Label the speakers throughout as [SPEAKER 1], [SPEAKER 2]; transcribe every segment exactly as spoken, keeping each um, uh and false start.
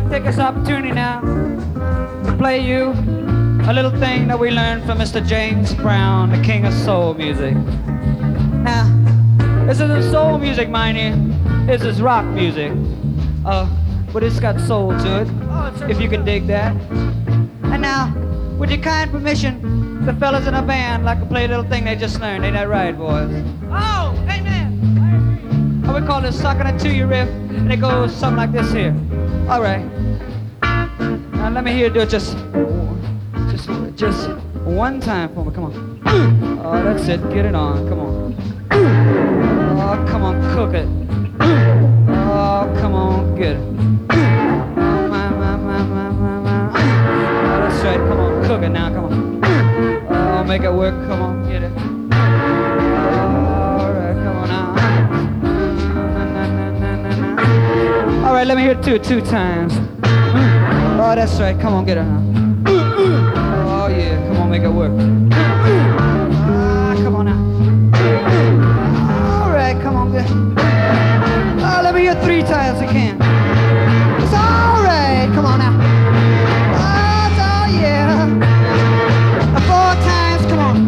[SPEAKER 1] take this opportunity now to play you a little thing that we learned from Mister James Brown, the king of soul music. Now, this isn't soul music, mind you. This is rock music. Uh, but it's got soul to it, if you can dig that. And now, with your kind permission, the fellas in our band like to play a little thing they just learned. Ain't that right, boys? Oh, amen. I we call this sucking it to you riff, and it goes something like this here. All right. Now let me hear you do it just, just, just one time for me. Come on. Oh, that's it. Get it on. Come on. Oh, come on, cook it. Oh, come on, get it. Oh, my, my, my, my, my, my. Oh, that's right. Come on, cook it now. Come on. Oh, make it work. Come on, get it. All right, come on now. All right, let me hear it two, two times. Oh, that's right. Come on, get it now. Oh, yeah. Come on, make it work. Ah, come on now. All right, come on, get it. Oh, let me hear three times again. It's all right. Come on now. Oh, it's all yeah. Four times. Come on.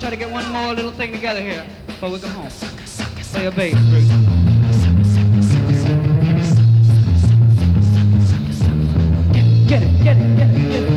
[SPEAKER 1] try to get one more little thing together here before we go home. Play a bass, Bruce. Get it, get it, get it, get it.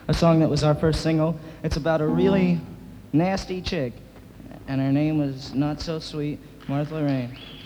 [SPEAKER 2] a song that was our first single. It's about a really nasty chick, and her name was Not So Sweet, Martha Lorraine.